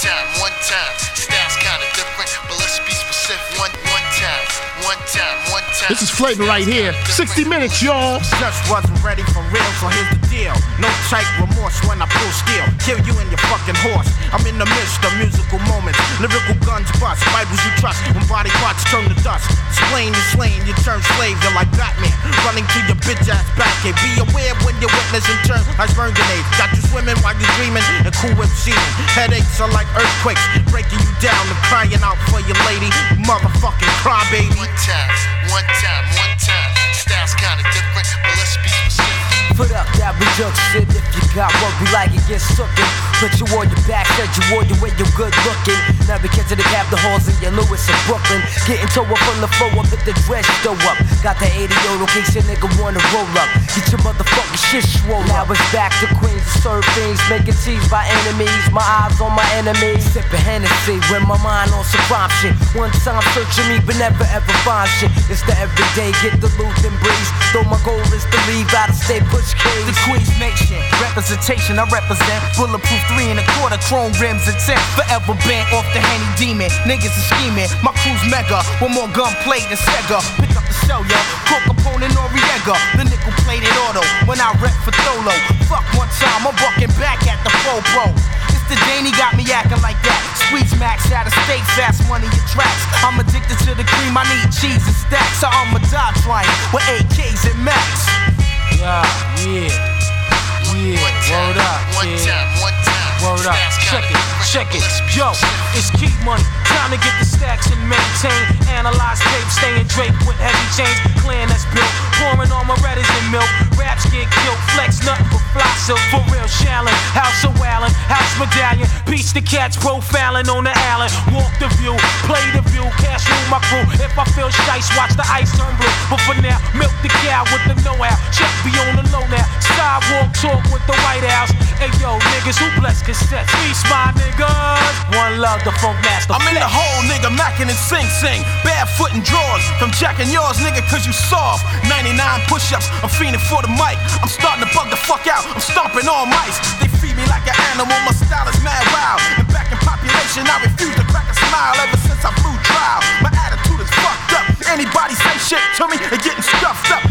one time. Style's kinda different, but let's be specific. One time. This is flavor right here. 60 minutes, y'all. Just wasn't ready for real, so here's the deal. No tight remorse when I pull steel. Kill you and your fucking horse. I'm in the midst of musical moments. Lyrical guns bust, Bibles you trust. When body parts turn to dust. Slain and slain, you turn slave. You're like Batman, running to your bitch ass back. Hey, be aware when you witness and turn like burn grenades. Got you swimming while you're dreaming and cool whip seeing. Headaches are like earthquakes, breaking you down and crying out for your lady. You motherfucking crybaby. One time. Style's kinda different, but let's be specific. Put up that reduction. If you got what we like, it gets sookin'. Put you on your back, said you on your way, you're good looking. Now we get to the Capitol Halls in your Lewis in Brooklyn. Getting toe up from the floor up, hit the dress stow up. Got the 80 euro in case your nigga wanna roll up. Get your motherfucking shit swole. Now it's back to Queens to serve things, making teas by enemies. My eyes on my enemies, sipping Hennessy with my mind on some crime shit. One time searching me, but never ever find shit. It's the everyday, get the loot and breeze. Though my goal is to leave out of state, push cage. The Queens Nation, representation I represent. Bulletproof 3 1/4, chrome rims and 10. Forever bent off the Henny Demon. Niggas are scheming, my crew's mega. With more gunplay than Sega. Pick up the cell, yo. Cook Capone and Noriega. The nickel plated auto when I rep for Tholo. Fuck one time, I'm bucking back at the Pro. It's the Danny got me acting like that. Squeeze max out of state, fast money attracts. I'm addicted to the cream, I need cheese and stacks. So I'm a die trying with AKs and Max. Yeah. Word up, kid. Word up, check it. Yo, it's Key Money. Time to get the stacks and maintain. Analyze tape, staying draped with heavy chains. Clan that's built, pouring on my redders and milk. Raps get killed, flex nothing but fly silk. For real, shallin', House of Wallin', House Medallion. Beats the cats profiling on the Allen. Walk the view, play the view, cash rule my crew. If I feel shice, watch the ice turn blue. But for now, milk the cow with the know-how. Check be on the low now. Sidewalk talk with the White House. Hey yo, niggas who bless cassettes. Peace, my niggas. One love, the funk master. I'm in the hole, nigga, mackin' and sing. Barefoot and drawers. From jacking yours, nigga, cause you soft. 99 push-ups, I'm fiending for the mic. I'm starting to bug the fuck out. I'm stomping all mice. They feed me like an animal, my style is mad wild. And back in population, I refuse to crack a smile ever since I flew trial. My attitude is fucked up. Anybody say shit to me and getting stuffed up.